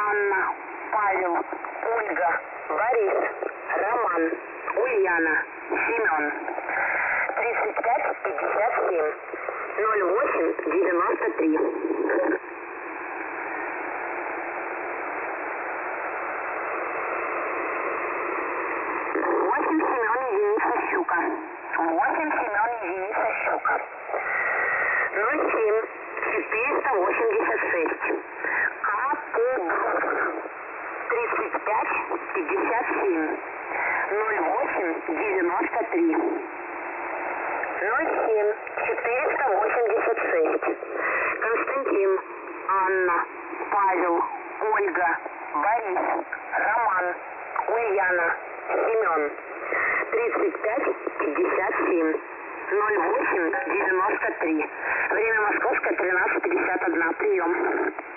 Анна, Павел, Ольга, Борис, Роман, Ульяна, Семен. 35 57 08 93. 8 Семен единица Щука. 8 Семен единица Щука. 07 486. КП 35 57 08 93. 07 486. Константин, Анна, Павел, Ольга, Борис, Роман, Ульяна, Семен. 35 57 08 93. Время московское 13:51. Прием.